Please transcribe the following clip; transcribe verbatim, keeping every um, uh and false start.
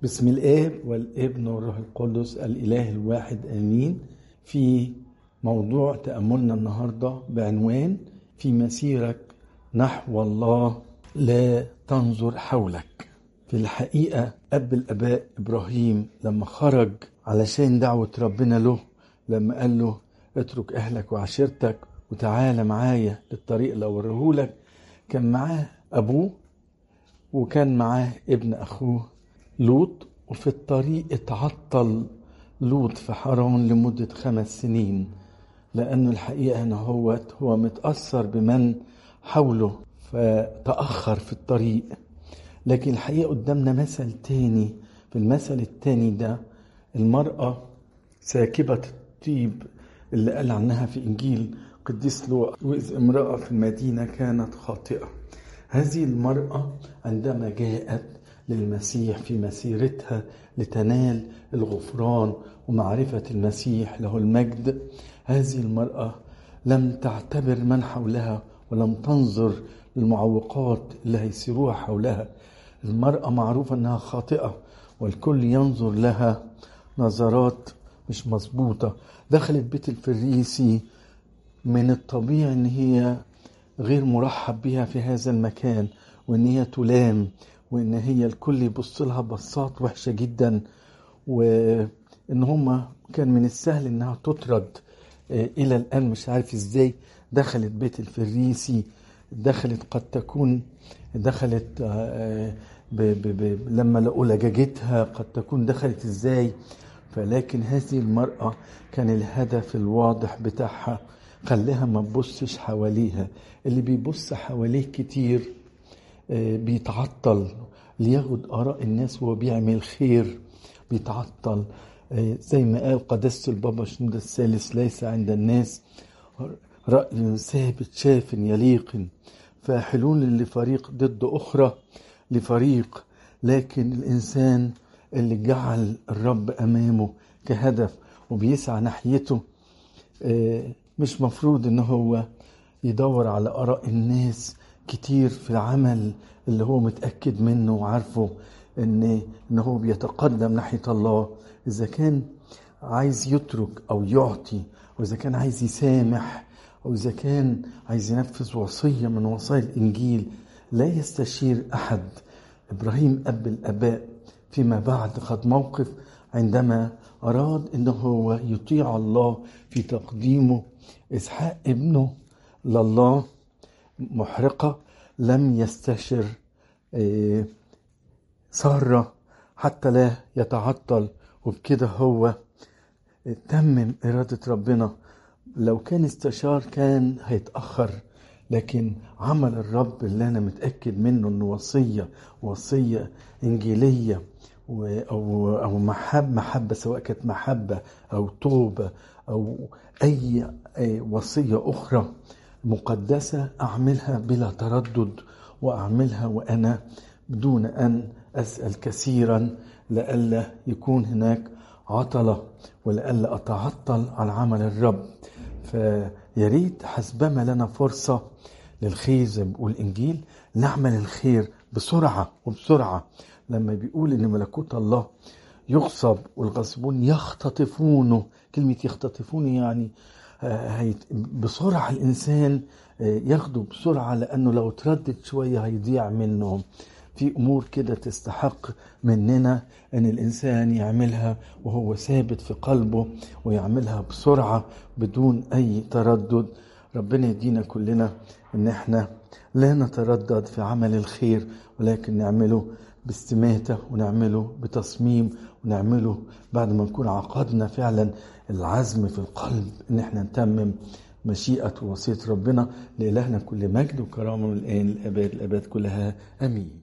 بسم الآب والابن والروح القدس الإله الواحد آمين. في موضوع تأملنا النهاردة بعنوان في مسيرك نحو الله لا تنظر حولك. في الحقيقة أب الآباء إبراهيم لما خرج علشان دعوة ربنا له، لما قال له اترك أهلك وعشيرتك وتعالى معايا للطريق اللي أوريهولك، كان معاه أبوه وكان معاه ابن أخوه لوط. وفي الطريق اتعطل لوط في حران لمدة خمس سنين، لأنه الحقيقة أنه هو, هو متأثر بمن حوله فتأخر في الطريق. لكن الحقيقة قدامنا مثل تاني. في المثل التاني ده المرأة ساكبة الطيب اللي قال عنها في إنجيل قديس لوقا، وإذ امرأة في المدينة كانت خاطئة. هذه المرأة عندما جاءت للمسيح في مسيرتها لتنال الغفران ومعرفة المسيح له المجد، هذه المرأة لم تعتبر من حولها ولم تنظر للمعوقات اللي هيسيروها حولها. المرأة معروفة أنها خاطئة والكل ينظر لها نظرات مش مظبوطة. دخلت بيت الفريسي، من الطبيعي أن هي غير مرحب بها في هذا المكان، وأن هي تلام، وأن هي الكل يبص لها بصات وحشة جدا، وأن هما كان من السهل أنها تطرد. إلى الآن مش عارف إزاي دخلت بيت الفريسي. دخلت قد تكون دخلت ب ب ب لما لقوا لجاجتها قد تكون دخلت إزاي. فلكن هذه المرأة كان الهدف الواضح بتاعها خليها ما تبصش حواليها. اللي بيبص حواليه كتير بيتعطل لياخد آراء الناس وهو بيعمل خير، بيتعطل. زي ما قال قداسة البابا شنودة الثالث: ليس عند الناس رأي ثابت شاف يليق، فحلول لفريق ضد أخرى لفريق. لكن الإنسان اللي جعل الرب أمامه كهدف وبيسعى ناحيته، مش مفروض إنه هو يدور على آراء الناس كتير في العمل اللي هو متأكد منه وعارفه إن إنه هو بيتقدم ناحية الله. إذا كان عايز يترك أو يعطي، وإذا كان عايز يسامح، أو إذا كان عايز ينفذ وصية من وصايا الإنجيل، لا يستشير أحد. إبراهيم أب الآباء فيما بعد خد موقف عندما أراد إنه هو يطيع الله في تقديمه إسحاق ابنه لله محرقة. لم يستشر سارة حتى لا يتعطل، وبكده هو تمم إرادة ربنا. لو كان استشار كان هيتأخر، لكن عمل الرب اللي أنا متأكد منه أنه وصية وصية إنجيلية أو أو محبة محبة سواء كانت محبة أو توبة أو أي وصية أخرى مقدسة، أعملها بلا تردد، وأعملها وأنا بدون أن أسأل كثيرا، لألا يكون هناك عطلة ولألا أتعطل عن عمل الرب. فياريت حسبما لنا فرصة للخير زي ما بيقول الإنجيل نعمل الخير بسرعة وبسرعة. لما بيقول إن ملكوت الله يغصب والغصبون يختطفونه، كلمة يختطفونه يعني بسرعة الإنسان ياخده بسرعة، لأنه لو تردد شوية هيضيع منهم. في أمور كده تستحق مننا أن الإنسان يعملها وهو ثابت في قلبه، ويعملها بسرعة بدون أي تردد. ربنا يدينا كلنا أن احنا لا نتردد في عمل الخير، ولكن نعمله باستماتة، ونعمله بتصميم، ونعمله بعد ما نكون عقدنا فعلا العزم في القلب ان احنا نتمم مشيئة ووصية ربنا. لإلهنا كل مجد وكرامة من الآن الأباد الأباد كلها. أمين.